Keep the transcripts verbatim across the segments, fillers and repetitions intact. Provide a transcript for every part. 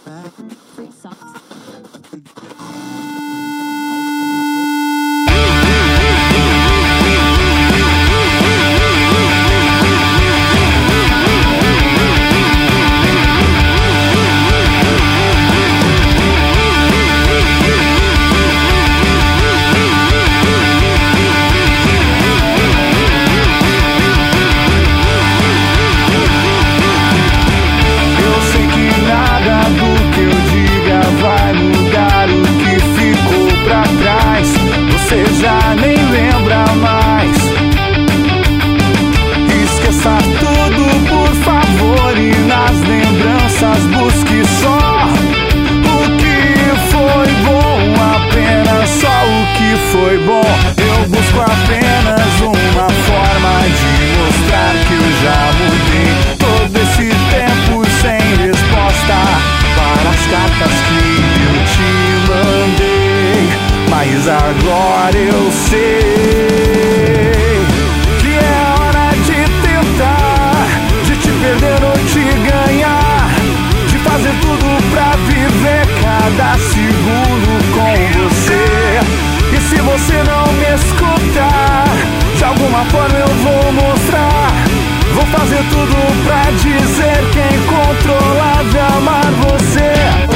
Busque só o que foi bom, apenas só o que foi bom. Eu busco apenas uma forma de mostrar que eu já mudei. Todo esse tempo sem resposta para as cartas que eu te mandei, mas agora eu sei que é hora de tentar, de te perder ou te ganhar, fazer tudo pra viver cada segundo com você. E se você não me escutar, de alguma forma eu vou mostrar. Vou fazer tudo pra dizer que é incontrolável amar você.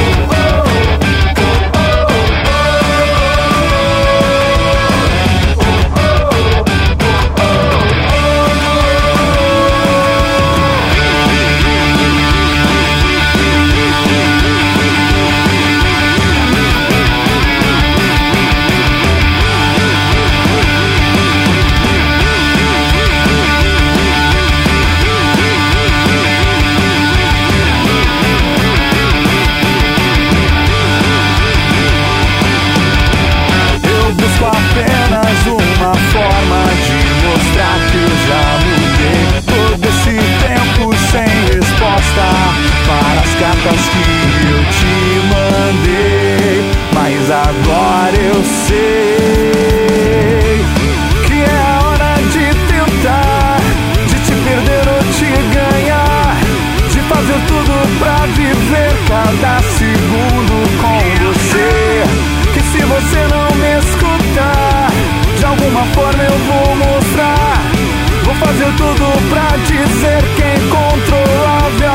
Cartas que eu te mandei, mas agora eu sei que é hora de tentar, de te perder ou te ganhar, de fazer tudo pra viver cada segundo com você. Que se você não me escutar, de alguma forma eu vou mostrar. Vou fazer tudo pra dizer que é incontrolável